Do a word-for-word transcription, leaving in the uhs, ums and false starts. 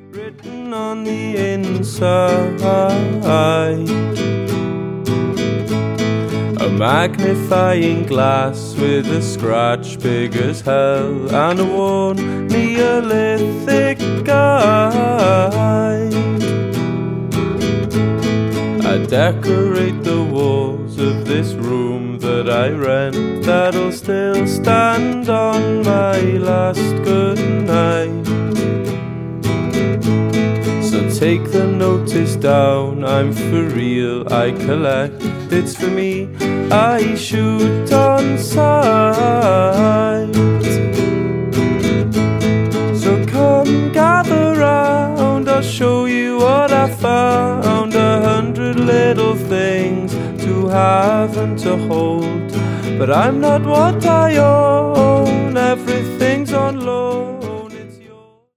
written on the inside. A magnifying glass with a scratch big as hell, and a worn Neolithic guide. I decorate the walls of this room that I rent, that'll still stand on my last good night. So take the notice down, I'm for real, I collect, it's for me, I shoot on sight. So come gather round, I'll show you what I found. A hundred little things to have and to hold, but I'm not what I own.